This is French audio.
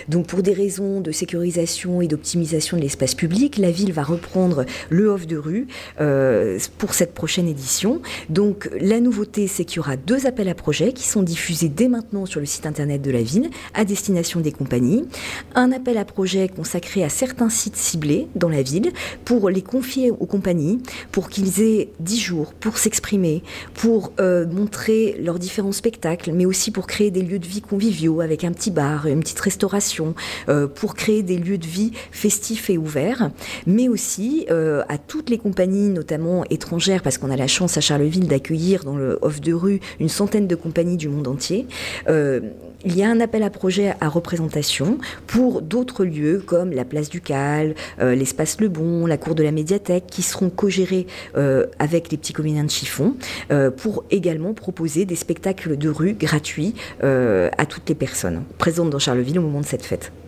Donc pour des raisons de sécurisation et d'optimisation de l'espace public, la ville va reprendre le off de rue pour cette prochaine édition. Donc la nouveauté, c'est qu'il y aura 2 appels à projets qui sont diffusés dès maintenant sur le site internet de la ville à destination des compagnies. Un appel à projets consacré à certains sites ciblés dans la ville pour les confier aux compagnies, pour qu'ils aient 10 jours pour s'exprimer, pour montrer leurs différents spectacles, mais aussi pour créer des lieux de vie conviviaux avec un petit bar, une petite restauration, pour créer des lieux de vie festifs et ouverts, mais aussi à toutes les compagnies, notamment étrangères, parce qu'on a la chance à Charleville d'accueillir dans le off de rue une centaine de compagnies du monde entier. Il y a un appel à projet à représentation pour d'autres lieux comme la place du Cal, l'espace Le Bon, la cour de la médiathèque, qui seront co-gérés avec les petits comédiens de chiffon, pour également proposer des spectacles de rue gratuits à toutes les personnes présentes dans Charleville au moment de cette fête.